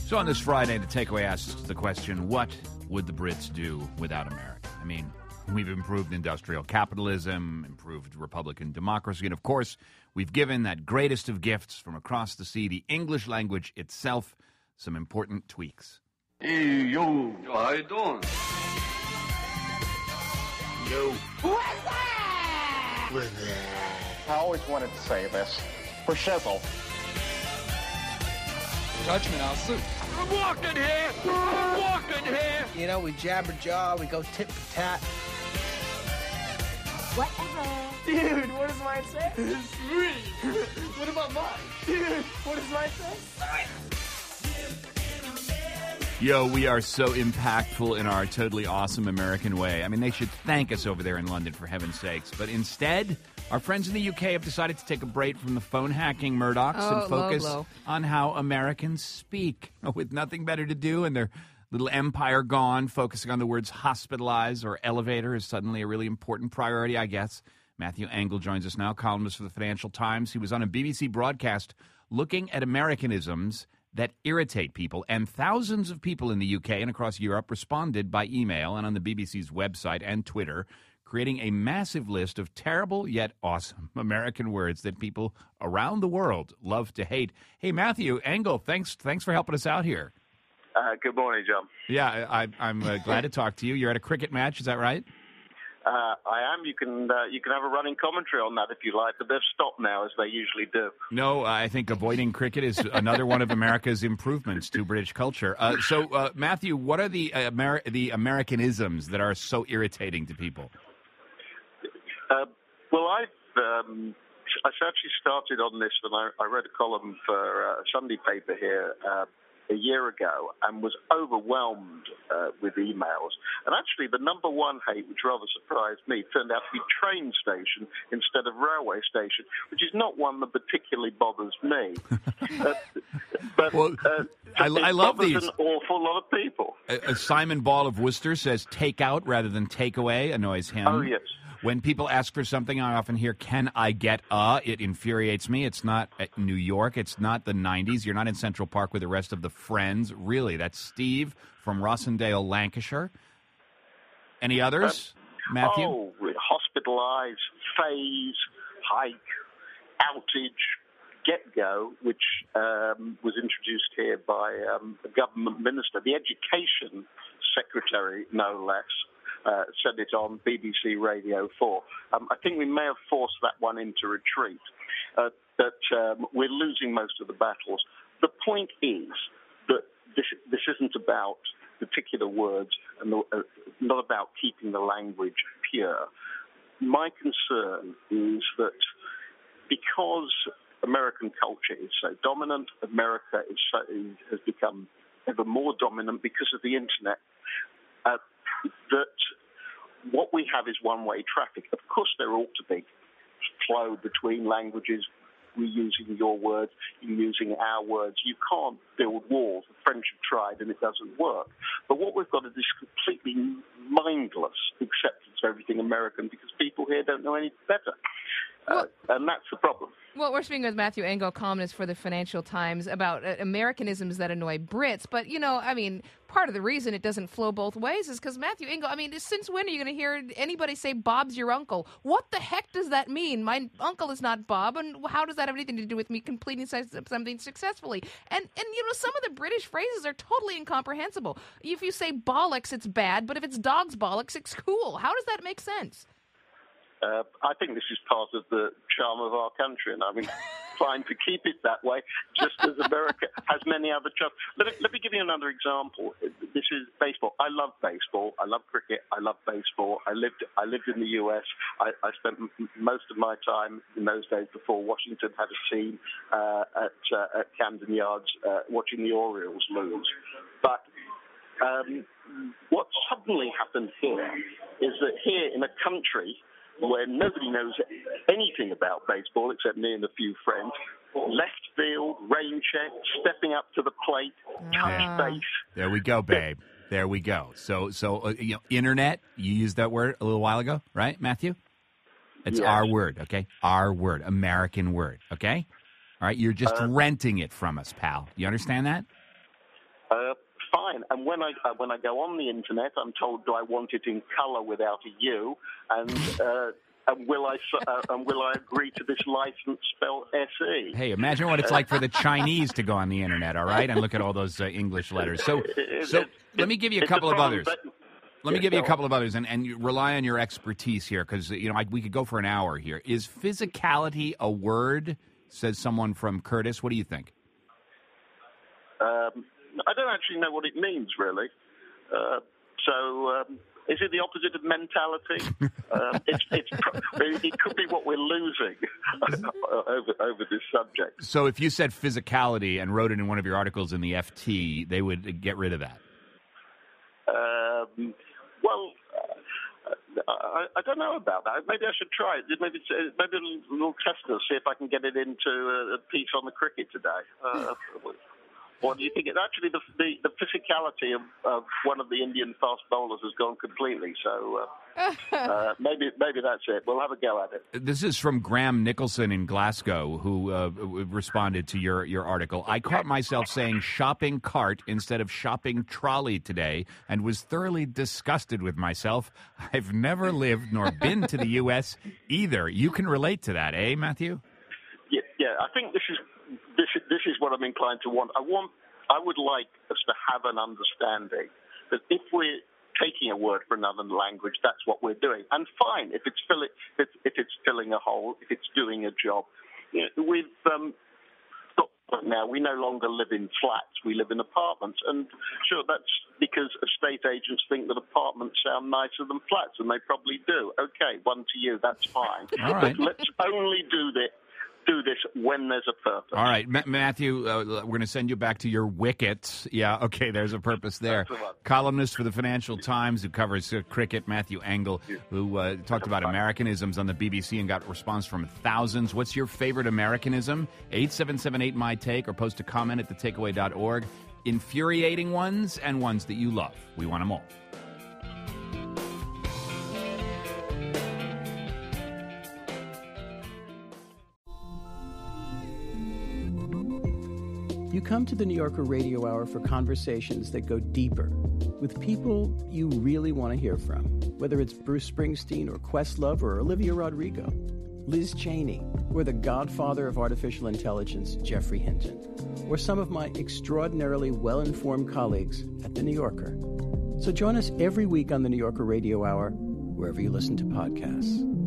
So on this Friday, the takeaway asks the question, what would the Brits do without America? I mean, we've improved industrial capitalism, improved Republican democracy, and of course, we've given that greatest of gifts from across the sea, the English language itself, some important tweaks. Hey, yo. How you doing? Yo. What's that? I always wanted to say this. For shizzle. Judgment, I'll suit. I'm walking here. I'm walking here. You know, we jabber jaw, we go tit for tat. Whatever. Dude, what does mine say? Sweet. What about mine? Dude, what does mine say? Yo, we are so impactful in our totally awesome American way. I mean, they should thank us over there in London, for heaven's sakes. But instead, our friends in the UK have decided to take a break from the phone-hacking Murdochs and focus on how Americans speak. With nothing better to do and their little empire gone, focusing on the words hospitalize or elevator is suddenly a really important priority, I guess. Matthew Engel joins us now, columnist for the Financial Times. He was on a BBC broadcast looking at Americanisms that irritate people, and thousands of people in the UK and across Europe responded by email and on the BBC's website and Twitter, creating a massive list of terrible yet awesome American words that people around the world love to hate. Hey, Matthew Engel, thanks for helping us out here. Good morning, John. Yeah, I'm glad to talk to you. You're at a cricket match, is that right? I am. You can have a running commentary on that if you like, but they've stopped now, as they usually do. No, I think avoiding cricket is another one of America's improvements to British culture. So, Matthew, what are the Americanisms that are so irritating to people? Well, I actually started on this, and I read a column for a Sunday paper here a year ago and was overwhelmed with emails. And actually, the number one hate, which rather surprised me, turned out to be train station instead of railway station, which is not one that particularly bothers me. I love these. An awful lot of people. Simon Ball of Worcester says take out rather than take away annoys him. Oh, yes. When people ask for something, I often hear, can I get a? It infuriates me. It's not New York. It's not the 90s. You're not in Central Park with the rest of the friends. Really, that's Steve from Rossendale, Lancashire. Any others, Matthew? Oh, hospitalize, phase, hike, outage, get-go, which was introduced here by a government minister, the education secretary, no less. Said it on BBC Radio 4. I think we may have forced that one into retreat, but we're losing most of the battles. The point is that this isn't about particular words and not about keeping the language pure. My concern is that because American culture is so dominant, America has become ever more dominant because of the internet, that what we have is one-way traffic. Of course, there ought to be flow between languages. We're using your words, you're using our words. You can't build walls. The French have tried, and it doesn't work. But what we've got is this completely mindless acceptance of everything American because people here don't know any better. And that's the problem. Well, we're speaking with Matthew Engel, columnist for the Financial Times, about Americanisms that annoy Brits. But, part of the reason it doesn't flow both ways is because Matthew Engel, since when are you going to hear anybody say Bob's your uncle? What the heck does that mean? My uncle is not Bob, and how does that have anything to do with me completing something successfully? And some of the British phrases are totally incomprehensible. If you say bollocks, it's bad, but if it's dog's bollocks, it's cool. How does that make sense? I think this is part of the charm of our country, and trying to keep it that way, just as America has many other charms. Let me give you another example. This is baseball. I love baseball. I love cricket. I love baseball. I lived in the U.S. I spent most of my time in those days before Washington had a team at Camden Yards watching the Orioles lose. But what suddenly happened here is that here in a country where nobody knows anything about baseball except me and a few friends, left field, rain check, stepping up to the plate, touch base. There we go, babe. There we go. So internet, you used that word a little while ago, right, Matthew? It's our word, okay? Our word, American word, okay? All right, you're just renting it from us, pal. You understand that? fine. And when I go on the internet, I'm told, do I want it in color without a U? And will I agree to this license spelled S-E? Hey, imagine what it's like for the Chinese to go on the internet, all right, and look at all those English letters. So let me give you a couple of others. Let me give you a couple of others, and you rely on your expertise here, because we could go for an hour here. Is physicality a word? Says someone from Curtis. What do you think? I don't actually know what it means, really. Is it the opposite of mentality? It could be what we're losing over this subject. So if you said physicality and wrote it in one of your articles in the FT, they would get rid of that? I don't know about that. Maybe I should try it. Maybe we'll test it, see if I can get it into a piece on the cricket today. What do you think? Actually, the physicality of one of the Indian fast bowlers has gone completely. So maybe that's it. We'll have a go at it. This is from Graham Nicholson in Glasgow, who responded to your article. I caught myself saying shopping cart instead of shopping trolley today and was thoroughly disgusted with myself. I've never lived nor been to the U.S. either. You can relate to that, eh, Matthew? Yeah. I think this is what I'm inclined to want. I would like us to have an understanding that if we're taking a word for another language, that's what we're doing. And fine, if it's filling a hole, if it's doing a job. Now we no longer live in flats; we live in apartments, and sure, that's because estate agents think that apartments sound nicer than flats, and they probably do. Okay, one to you, that's fine. All right. But let's only do this when there's a purpose. All right, Matthew, we're going to send you back to your wicket. Yeah, okay, there's a purpose there. Columnist for the Financial Times who covers cricket, Matthew Engel, who talked about Americanisms on the BBC and got a response from thousands. What's your favorite Americanism? 877-8-MY-TAKE, or post a comment at thetakeaway.org. Infuriating ones and ones that you love. We want them all. You come to the New Yorker Radio Hour for conversations that go deeper with people you really want to hear from, whether it's Bruce Springsteen or Questlove or Olivia Rodrigo, Liz Cheney, or the godfather of artificial intelligence, Jeffrey Hinton, or some of my extraordinarily well-informed colleagues at The New Yorker. So join us every week on the New Yorker Radio Hour, wherever you listen to podcasts.